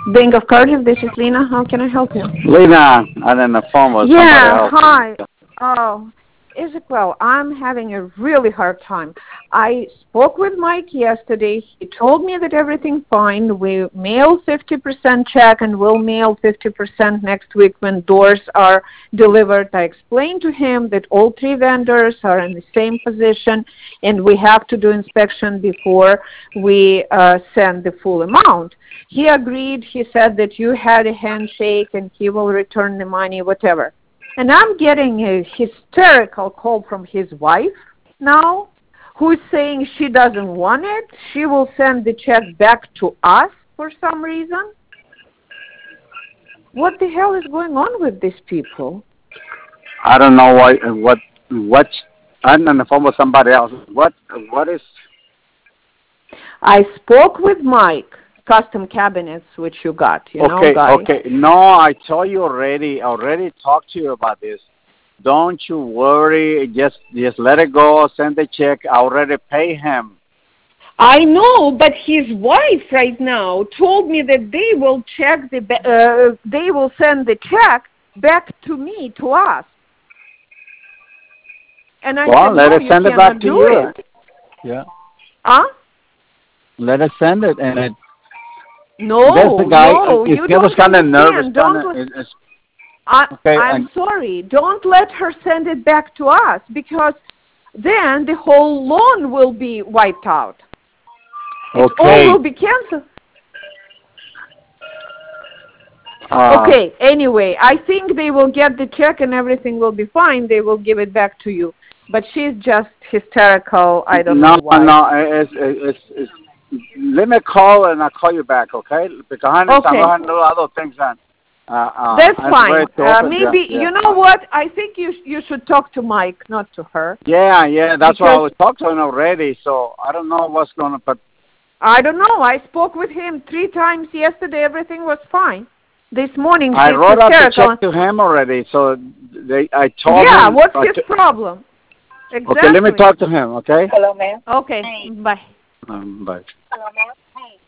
Bank of Cardiff, this is Lena. How can I help you? Lena, and then the phone was somebody Yeah, else. hi. Oh, Ezequiel, I'm having a really hard time. I spoke with Mike yesterday. He told me that everything's fine. We mail 50% check and we'll mail 50% next week when doors are delivered. I explained to him that all three vendors are in the same position and we have to do inspection before we send the full amount. He agreed. He said that you had a handshake and he will return the money, whatever. And I'm getting a hysterical call from his wife now, who is saying she doesn't want it. She will send the check back to us for some reason. What the hell is going on with these people? I don't know what. I'm on the phone with somebody else. What is? I spoke with Mike, custom cabinets, which you got, Okay, guy. okay. No, I told you already. I already talked to you about this. Don't you worry. Just let it go. Send the check. I already pay him. I know, but his wife right now told me that they will they will send the check back to me, to us. And I said, let no, us you send it cannot back to do you. it. Yeah. Huh? Let us send it, and it. No, That's the guy. no, you He was don't kind of nervous. understand. Okay, I'm sorry. Don't let her send it back to us because then the whole loan will be wiped out. It all will be canceled. Okay, anyway, I think they will get the check and everything will be fine. They will give it back to you. But she's just hysterical. I don't know why. No, it's let me call and I'll call you back, okay? Because I'm going to do other things then. That's fine. Maybe, yeah. You know what? I think you should talk to Mike, not to her. Yeah, that's why I was talking to him already, so I don't know what's going to, but... I don't know. I spoke with him 3 times yesterday. Everything was fine. This morning, I wrote out the check hysterical. to him already, so I told him... Yeah, what's his problem? Exactly. Okay, let me talk to him, okay? Hello, ma'am. Okay, Hey. bye. Bye. Hello, ma'am. Hey.